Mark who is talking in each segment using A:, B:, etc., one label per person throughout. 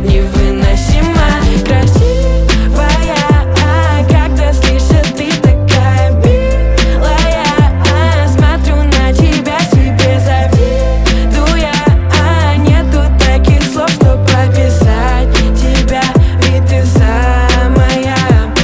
A: невыносима. Красивая, как-то слышит, ты такая милая. Смотрю на тебя, себе завидуя. Нету таких слов, чтоб описать тебя, ведь ты самая.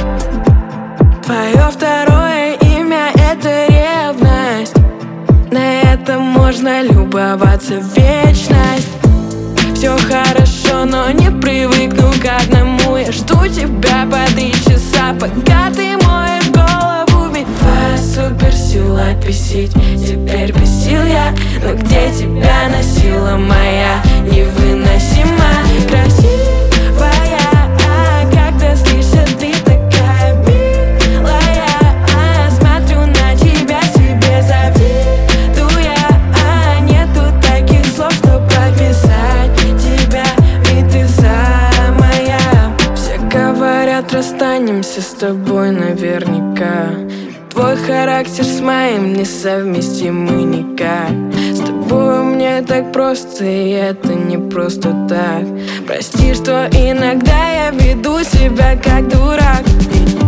A: Твое второе имя — это ревность. На это можно любоваться вечность. Все хорошо, но не привыкну к одному. Я жду тебя по 3 часа, пока ты моешь голову. Ведь твоя суперсила бесить теперь бесил я. Но где тебя носила моя невыносима? Красивая, как-то слышит, ты такая милая. Смотрю на тебя, себе завидуя. Нету таких слов, чтоб описать тебя, ведь ты самая. Все говорят, расстанемся с тобой наверняка. Твой характер с моим несовместимы никак. С тобой мне так просто, и это не просто так. Прости, что иногда я веду себя как дурак.